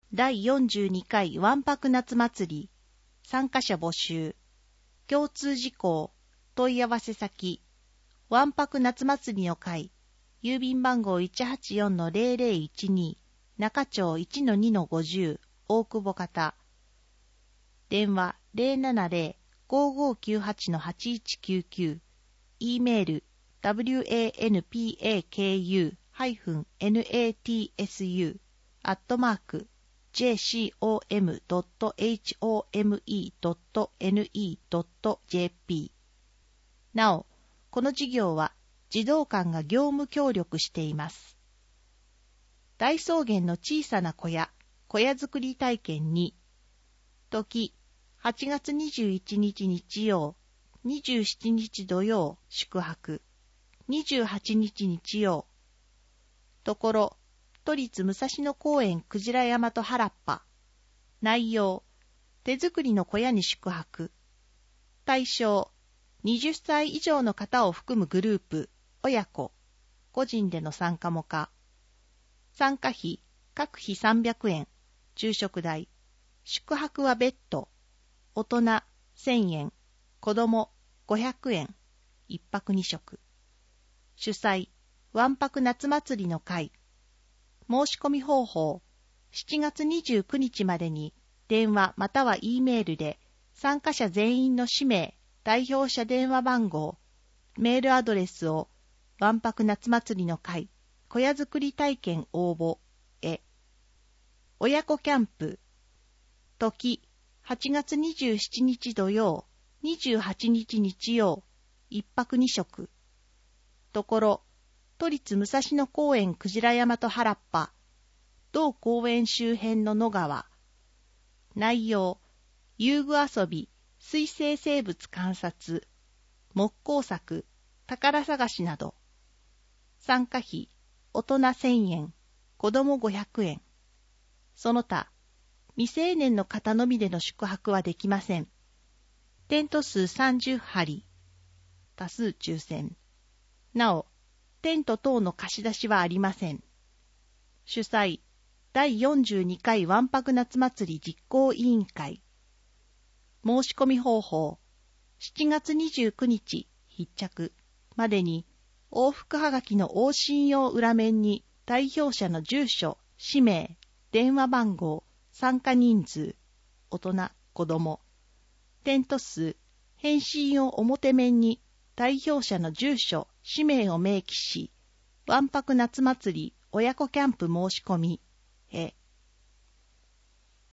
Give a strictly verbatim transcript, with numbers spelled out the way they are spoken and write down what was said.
だいよんじゅうにかいわんぱく夏祭り参加者募集。共通事項問い合わせ先わんぱく夏祭りの会郵便番号 いちはちよんのゼロゼロいちに 中町 いちのにのごじゅう 大久保方電話 ゼロななゼロ ごーごーきゅうはちのはちいちきゅうきゅう E メール ワンパク ナツス アットマーク ジェーシーオーエムドットホームドットネット ドットジェーピー なお、この事業は児童館が業務協力しています。大草原の小さな小屋、小屋作り体験に、時、はちがつにじゅういちにち日曜、にじゅうしちにち土曜、宿泊、にじゅうはちにち日曜、ところ、都立武蔵野公園くじら山と原っぱ。内容、手作りの小屋に宿泊。対象、はたち以上の方を含むグループ、親子、個人での参加も可。参加費、各費さんびゃくえん、昼食代。宿泊は別途。大人せんえん、子供ごひゃくえん、一泊二食。主催、わんぱく夏祭りの会。申し込み方法、しちがつにじゅうくにちまでに電話または E メールで参加者全員の氏名、代表者電話番号、メールアドレスをわんぱく夏祭りの会、小屋作り体験応募へ。親子キャンプ、時、はちがつにじゅうしちにち土曜、にじゅうはちにち日曜、一泊二食。ところ、都立武蔵野公園くじら山と原っぱ、同公園周辺の野川。内容、遊具遊び、水生生物観察、木工作、宝探しなど。参加費、大人せんえん、子供ごひゃくえん。その他、未成年の方のみでの宿泊はできません。テント数さんじゅうはり、多数抽選。なお、テント等の貸し出しはありません。主催、だいよんじゅうにかいわんぱく夏祭り実行委員会。申し込み方法、しちがつにじゅうくにち必着までに往復はがきの往診用裏面に代表者の住所、氏名、電話番号、参加人数、大人、子供、テント数、返信用表面に代表者の住所、氏名を明記し、わんぱく夏祭り親子キャンプ申し込みへ。